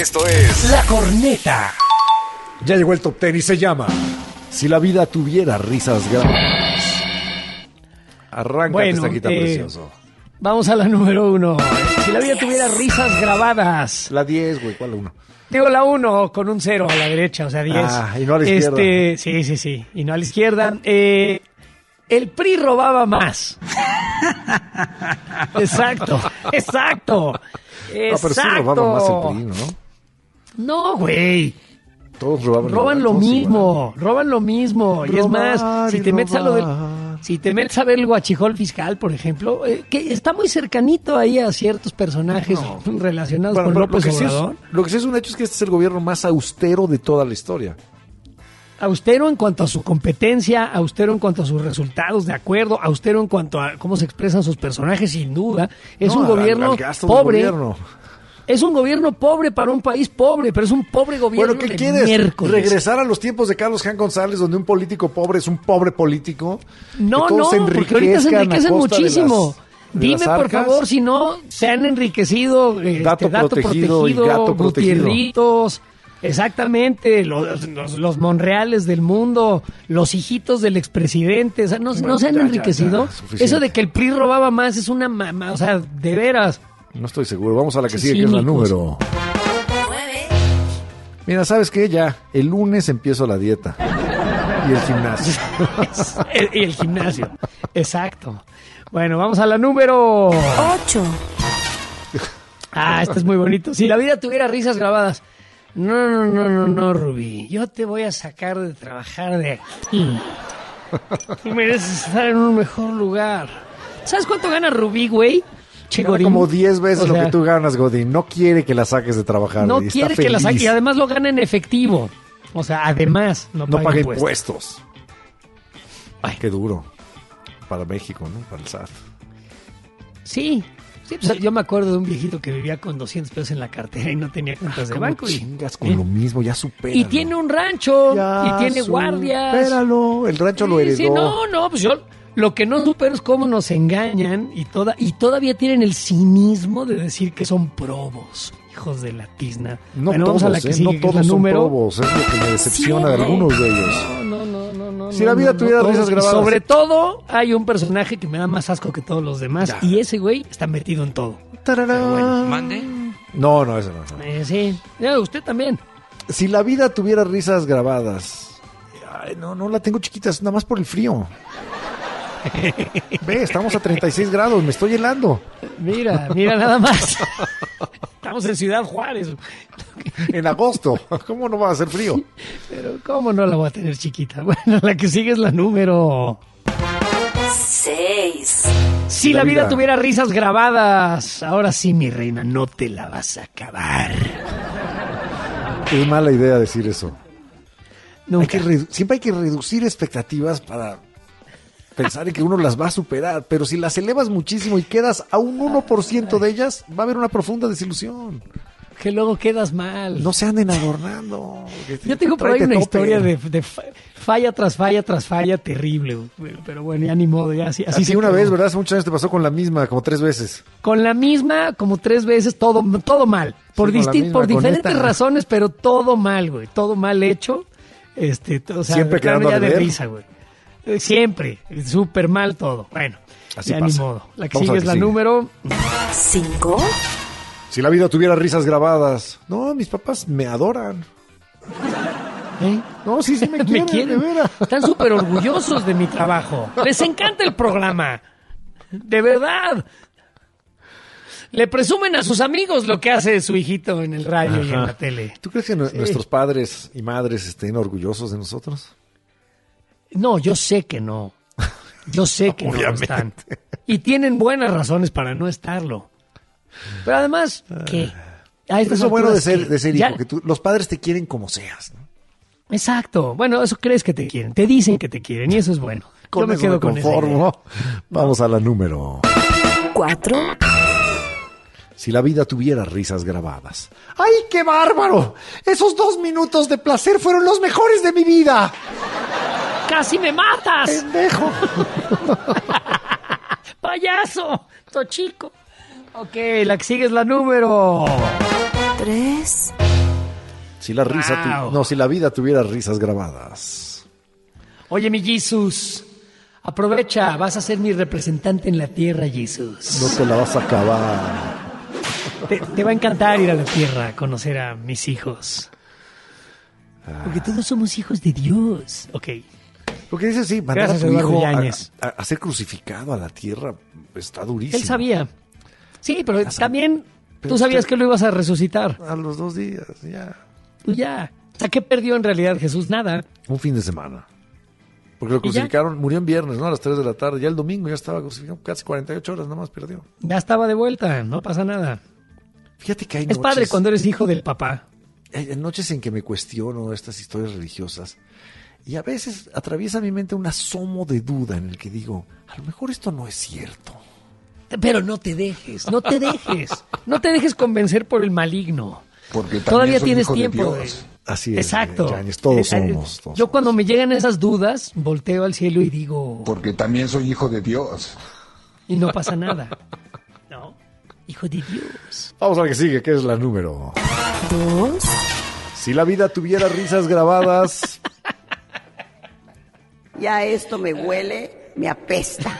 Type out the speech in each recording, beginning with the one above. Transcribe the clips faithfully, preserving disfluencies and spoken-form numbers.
Esto es La Corneta. Ya llegó el top ten y se llama Si la vida tuviera risas grabadas. Arráncate, Bueno, esta quita eh, precioso. Vamos a la número uno. Si la vida tuviera risas grabadas. La diez, güey, ¿cuál la uno? Digo la uno con un cero a la derecha, o sea, diez. Ah, y no a la izquierda. Este, sí, sí, sí. Y no a la izquierda. Eh, el P R I robaba más. Exacto, exacto. Ah, pero sí robaba más el P R I, ¿no? No, güey. Todos robaban. Roban igual, lo todos mismo, igual. roban lo mismo. Y es Robar más, si y te metes a lo del, robar. si te metes a ver el guachijol fiscal, por ejemplo, eh, que está muy cercanito ahí a ciertos personajes relacionados Bueno, con pero López lo que sí es- Obrador. lo que sí es un hecho es que este es el gobierno más austero de toda la historia. Austero en cuanto a su competencia, austero en cuanto a sus resultados, de acuerdo, austero en cuanto a cómo se expresan sus personajes, sin duda. Es No, un al- gobierno al gasto del pobre. gobierno. Es un gobierno pobre para un país pobre, pero es un pobre gobierno. Bueno, ¿qué de quieres? miércoles. ¿Regresar a los tiempos de Carlos Jan González, donde un político pobre es un pobre político? No, Que no, todos se porque ahorita se enriquezcan a enriquecen costa de muchísimo. las- de Dime, las por arcas. favor, si no se han enriquecido este, Gato dato, protegido protegido, y gato protegido. Gutierritos, exactamente, los, los, los Monreales del mundo, los hijitos del expresidente, o sea, no, Bueno, no se han ya, ya, enriquecido. ya, suficiente. Eso de que el P R I robaba más es una mamá, o sea, de veras. No estoy seguro. Vamos a la que Sí, sigue, que es la cínicos. número. Mira, ¿sabes qué? Ya, el lunes empiezo la dieta. Y el gimnasio. y el gimnasio, exacto. Bueno, vamos a la número ocho. Ah, este es muy bonito. Si la vida tuviera risas grabadas. No, no, no, no, no, Rubí. Yo te voy a sacar de trabajar de aquí. Tú mereces estar en un mejor lugar. ¿Sabes cuánto gana Rubí, güey? Che, Gana Godín. como diez veces O lo sea, que tú ganas, Godín. No quiere que la saques de trabajar. No güey. Está quiere que la saque. feliz. Y además lo gana en efectivo. O sea, además no, No paga paga impuestos. impuestos. Ay, qué duro. Para México, ¿no? Para el S A T. Sí. Sí, pues, yo me acuerdo de un viejito que vivía con doscientos pesos en la cartera y no tenía cuentas de ¿Cómo banco. Y, chingas con ¿eh? lo mismo? Ya supera. Y tiene un rancho. y tiene guardias. Espéralo. El rancho lo Sí, heredó. sí, no, no, pues yo lo que no supero es cómo nos engañan y toda y todavía tienen el cinismo de decir que son probos, hijos de la tizna. No Bueno, todos, vamos a la que ¿eh? sigue, No que es todos la son número. probos. Es lo que me decepciona de Sí. algunos de ellos. No, no, no, no. Si no, la vida no, tuviera no, risas todos. Y grabadas. sobre todo, hay un personaje que me da más asco que todos los demás Ya. y ese güey está metido en todo. Tararán. Mande. No, no, eso no. no. Eh, sí, Ya, usted también. Si la vida tuviera risas grabadas. Ay, no, no la tengo chiquitas, nada más por el frío. Ve, estamos a treinta y seis grados, me estoy helando. Mira, mira nada más. Estamos en Ciudad Juárez. En agosto, ¿cómo no va a hacer frío? Pero ¿cómo no la voy a tener chiquita? Bueno, la que sigue es la número... seis. Si La la vida vida. tuviera risas grabadas, ahora sí, mi reina, no te la vas a acabar. Es mala idea decir eso. Hay Nunca. que redu- siempre hay que reducir expectativas para pensar en que uno las va a superar, pero si las elevas muchísimo y quedas a un uno por ciento de ellas, va a haber una profunda desilusión. Que luego quedas mal. No se anden adornando. Yo tengo por ahí Tráete una tope. historia de, de fa- falla tras falla tras falla terrible, güey. Pero bueno, ya ni modo, ya así. así Así se una quedó. vez, ¿verdad? Hace muchos años te pasó con la misma, como tres veces. Con la misma, como tres veces, todo, todo mal. Por, Sí, con la disti- misma, por con diferentes esta. razones, pero todo mal, güey. Todo mal hecho. Este, t- o sea, Siempre de plano quedando a ya de deber. risa, güey. Eh, Siempre. Súper mal todo. Bueno, Así ya pasa. ni modo. La que Vamos a sigue la es que la sigue. número... cinco. Si la vida tuviera risas grabadas. No, mis papás me adoran. ¿eh? No, sí, sí me Me quieren, quieren. de veras. Están súper orgullosos de mi trabajo. Les encanta el programa. De verdad. Le presumen a sus amigos lo que hace su hijito en el radio y en la tele. ¿Tú crees que nu- nuestros padres y madres estén orgullosos de nosotros? No, yo sé que no. Yo sé que no lo Obviamente. están. Y tienen buenas razones para no estarlo. Pero además, ¿qué? A estas Es lo bueno de alturas, ser, ¿qué? de ser Ya- hijo, que tú- los padres te quieren como seas, ¿no? Exacto. Bueno, eso crees que te quieren. Te dicen que te quieren y eso es bueno. Con yo me eso quedo me con esa idea. conformo. Vamos a la número. cuatro. Si la vida tuviera risas grabadas. ¡Ay, qué bárbaro! Esos dos minutos de placer fueron los mejores de mi vida. ¡Casi me matas! ¡Pendejo! ¡Payaso! ¡Tochico! Ok, la que sigue es la número... tres. Si la risa Wow. tu- no, si la vida tuviera risas grabadas. Oye, mi Jesús, aprovecha, vas a ser mi representante en la tierra, Jesús. No te la vas a acabar. Te, te va a encantar ir a la tierra, conocer a mis hijos. Porque todos somos hijos de Dios. Ok. Porque dice sí, mandar Gracias, a tu Eduardo hijo a, Yáñez. a- a ser crucificado a la tierra está durísimo. Él sabía. Sí, pero también pero tú sabías usted- que lo ibas a resucitar. A los dos días, ya. Pues ya. O sea, ¿qué perdió en realidad Jesús? Nada. Un fin de semana. Porque lo ¿Y ya? crucificaron, murió en viernes, ¿no? A las tres de la tarde. Ya el domingo ya estaba crucificado, casi cuarenta y ocho horas, nada más perdió. Ya estaba de vuelta, no pasa nada. Fíjate que hay Es noches, padre cuando eres hijo del papá. hay noches en que me cuestiono estas historias religiosas. Y a veces atraviesa mi mente un asomo de duda en el que digo, a lo mejor esto no es cierto. Pero no te dejes, no te dejes. No te dejes convencer por el maligno. Porque también Todavía soy tienes hijo de tiempo. Dios. de- Así es. Exacto. Yáñez, todos Eh, eh, somos. todos Yo somos. cuando me llegan esas dudas, volteo al cielo y digo, Porque también soy hijo de Dios. y no pasa nada. No, hijo de Dios. Vamos a la que sigue, que es la número. dos, Si la vida tuviera risas grabadas, Ya esto me huele, me apesta.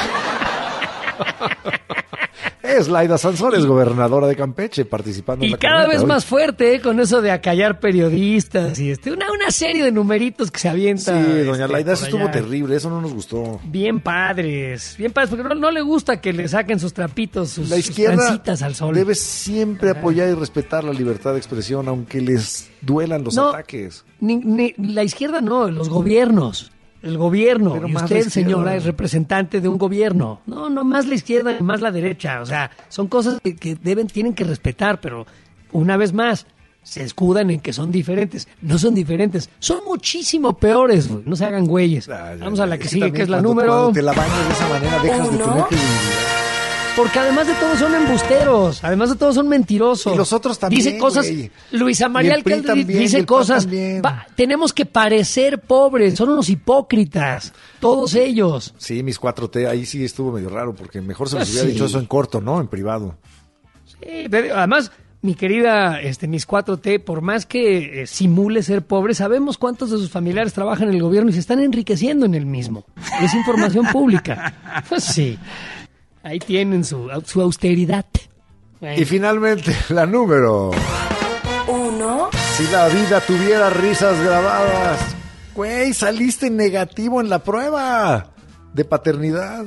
es Laida Sansores, gobernadora de Campeche, participando en Y la cada corneta vez hoy. más fuerte, ¿eh? Con eso de acallar periodistas y este, una, una serie de numeritos que se Sí, avienta. doña este, Laida, eso por estuvo allá. terrible, eso no nos gustó. Bien padres, bien padres, porque no, no le gusta que le saquen sus trapitos, sus, La sus izquierda pancitas al sol. debe siempre apoyar y respetar la libertad de expresión, aunque les duelan los No. ataques. Ni, ni- la izquierda no, los gobiernos. El gobierno. Pero Y más la usted, izquierda. señora, es representante de un gobierno. No, no más la izquierda ni más la derecha. O sea, son cosas que, que deben, tienen que respetar, pero una vez más, se escudan en que son diferentes. No son diferentes, son muchísimo peores, güey. No se hagan güeyes. Ah, ya, Vamos a la ya. que Es sigue, también que es la cuando- número. Cuando te la bañas de esa manera, dejas de Uno. tener credibilidad. Porque además de todo son embusteros, además de todo son mentirosos. Y los otros también, Dice cosas, güey. Luisa María Y el P R I Alcalde también, y dice el P A N cosas, también. va, tenemos que parecer pobres, son unos hipócritas, todos ellos. Sí, mis cuatro T, ahí sí estuvo medio raro, porque mejor se les Pues hubiera sí. dicho eso en corto, ¿no? En privado. Sí, pero además, mi querida este, Mis cuatro T, por más que eh, simule ser pobre, sabemos cuántos de sus familiares trabajan en el gobierno y se están enriqueciendo en el mismo. Es información pública. Pues sí, ahí tienen su, su austeridad. Bueno. Y finalmente, la número. uno, Si la vida tuviera risas grabadas. Güey, saliste negativo en la prueba de paternidad.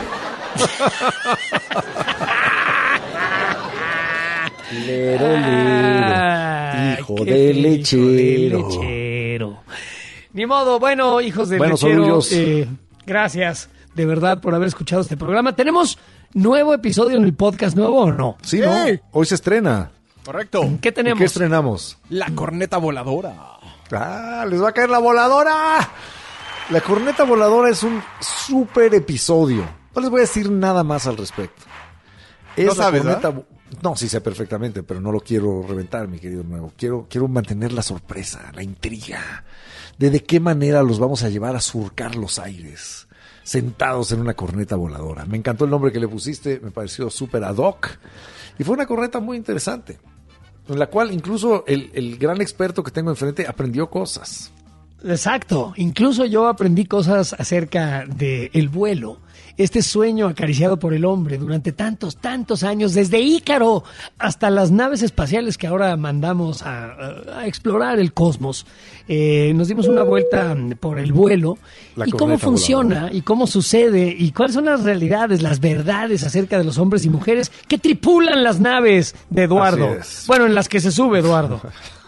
Lero, lero. Ay, Hijo qué de hijo lechero. de lechero. Ni modo, bueno, hijos de Buenos lechero, orullos. eh, gracias de verdad por haber escuchado este programa. ¿Tenemos nuevo episodio en el podcast nuevo o no? Sí, ¿no? ¡Ey! Hoy se estrena. Correcto. ¿Qué ¿Y tenemos? qué estrenamos? La corneta voladora. ¡Ah! ¡Les va a caer la voladora! La corneta voladora es un súper episodio. No les voy a decir nada más al respecto. Es No la sabes, corneta vo- No, sí sé perfectamente, pero no lo quiero reventar, mi querido nuevo. Quiero, quiero mantener la sorpresa, la intriga de de qué manera los vamos a llevar a surcar los aires, sentados en una corneta voladora. Me encantó el nombre que le pusiste, me pareció súper ad hoc. Y fue una corneta muy interesante, en la cual incluso el, el gran experto que tengo enfrente aprendió cosas. Exacto. Incluso yo aprendí cosas acerca del el vuelo. Este sueño acariciado por el hombre durante tantos, tantos años, desde Ícaro hasta las naves espaciales que ahora mandamos a, a- a explorar el cosmos. Eh, nos dimos una vuelta por el vuelo La y cómo corneta funciona voladora. y cómo sucede y cuáles son las realidades, las verdades acerca de los hombres y mujeres que tripulan las naves de Eduardo. Así es. Bueno, en las que se sube Eduardo.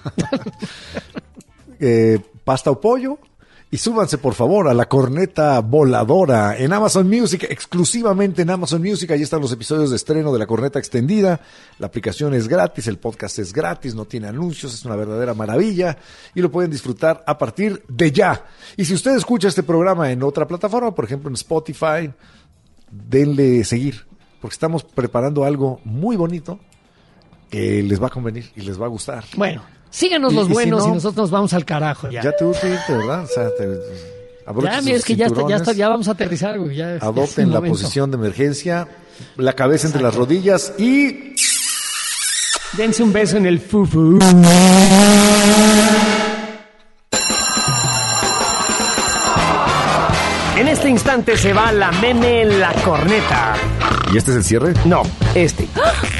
eh, pasta o pollo. Y súbanse por favor a la corneta voladora en Amazon Music, exclusivamente en Amazon Music. Ahí están los episodios de estreno de la corneta extendida. La aplicación es gratis, el podcast es gratis, no tiene anuncios, es una verdadera maravilla y lo pueden disfrutar a partir de ya. Y si usted escucha este programa en otra plataforma, por ejemplo en Spotify, denle seguir, porque estamos preparando algo muy bonito que les va a convenir y les va a gustar. Bueno, síganos Y- los y si buenos y no- nosotros nos vamos al carajo ya. Ya te urge irte, ¿verdad? O sea, te, abrochen Ya, mira, sus es que ya, está, ya, cinturones, está, ya vamos a aterrizar, güey. Ya, ya es el adopten la momento. posición de emergencia, la cabeza entre las rodillas y... Dense un beso en el fufu. En este instante se va la meme la corneta. ¿Y este es el cierre? No, este.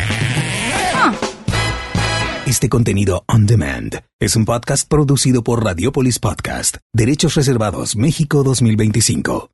Este contenido on demand es un podcast producido por Radiopolis Podcast. Derechos reservados México dos mil veinticinco.